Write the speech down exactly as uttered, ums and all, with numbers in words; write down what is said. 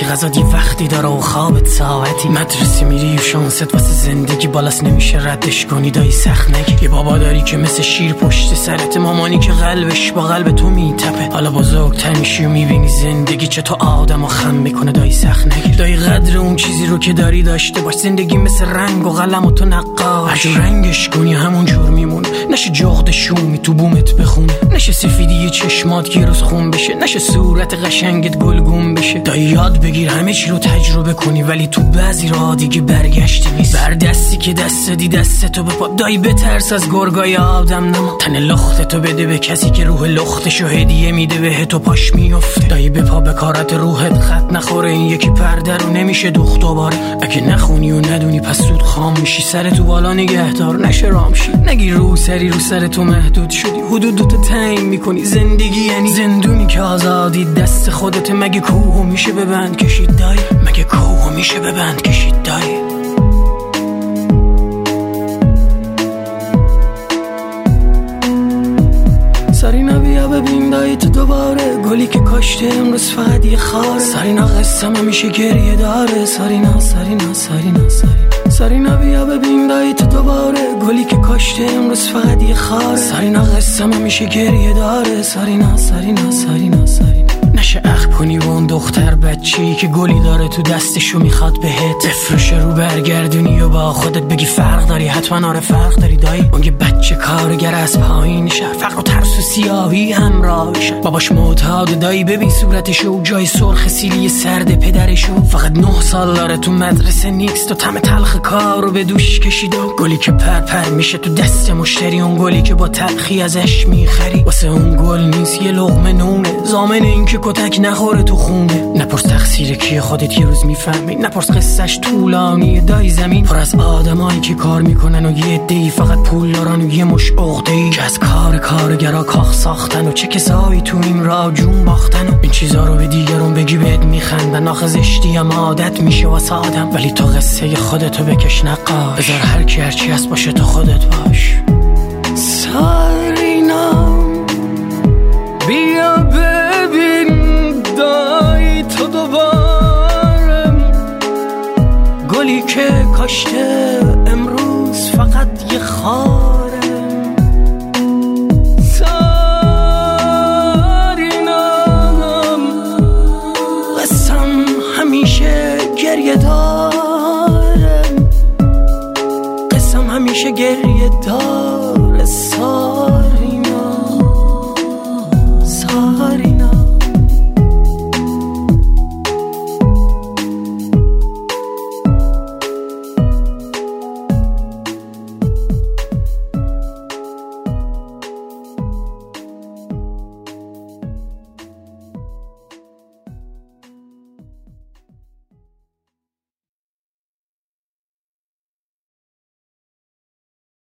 ساعتی، غذا دی وقتی داره و خوابت ساعتی، مدرسه میری و شانست واسه زندگی بالاست نمیشه ردش کنی دایی سخت نگی. یه بابا داری که مثل شیر پشت سرت، مامانی که قلبش با قلب تو میتپه. حالا بزرگتر میشی و میبینی زندگی چه تو آدمو خم میکنه دایی سخت نگی. دایی قدر اون چیزی رو که داری داشته باش. زندگی مثل رنگ و قلم و تو نقاش، هر رنگش کنی همون جور میمونه. نشه جغد شومی تو بومت بخونه، نشه سفیدی چشمات که روز خون بشه، نشه صورت قشنگت گلگون بشه. دایی یاد بگیر همه چی رو تجربه کنی، ولی تو بعضی راه دیگه برگشتی نیست. بر دستی که دست دی دست تو بپا. دایی بترس از گرگای آدم نما، تن لخت تو بده به کسی که روح لختشو هدیه میده به تو پاش میفته. دایی بپا به کارت روحت خط نخوره، این یکی پرده رو نمیشه دوخت دوباره. اگه نخونی و ندونی پس زود خام میشی، سر تو بالا نگهدار نشه رامشی. نگی رو سری رو سر تو محدود شدی، حدودتو تعیین میکنی. زندگی یعنی زندونی که آزادی دست خودت. مگه کوهو میشه ببند کشید دایی، مگه کوهو میشه ببند کشید دایی. سارینا بیا ببین دایی تو دوباره، گلی که کاشته امروز فقط یه خاره. سارینا قصم همیشه گریه داره. سارینا سارینا سارینا سارینا سارینا بیا ببین دایی تو دوباره، گلی که کاشته امروز فقط یه خاره. سارینا قصم همیشه گریه داره. سارینا سارینا سارینا سارینا نشه اخ کنی و اون دختر بچه‌ای که گلی داره تو دستشو میخواد بهت بفروشه، رو برگردونی و با خودت بگی فرق داری. حتما آره فرق داری دایی. اون یه بچه کارگر از پایین شهر، فقر و ترس و سیاهی همراهشه. باباش معتاد دایی، ببین صورتشو جای سرخ سیلی سرد پدرشو. فقط نه سال داره تو مدرسه نیست و طعم تلخ کارو به دوش کشیده. گلی که پر پر میشه تو دست مشتری، اون گلی که با تلخی ازش میخری. واسه اون گل نیست یه لقمه نونه، ضامن این که کتک نخوره تو خونه. نپرس تقصیر کیه خودت یه روز میفهمی، نپرس قصهش طولانیه دایی. زمین پر از آدمایی که کار میکنن و یه عده‌ای فقط پول دارن و یه مش عقده‌ای که از کار کارگرا کاخ ساختن. و چه کسایی تو این راه جون باختن و این چیزا رو به دیگرون بگی بهت میخندن. آخه زشتی هم عادت میشه واسه آدم، ولی تو قصه خودتو بکش نقاش. بذار هر کی هر چی هست باشه تو خودت باش. سارینا بیا ببین دایی تو دوباره، گلی که کاشته امروز فقط یه خاره. سارینام قسم همیشه گریه داره، قسم همیشه گریه داره.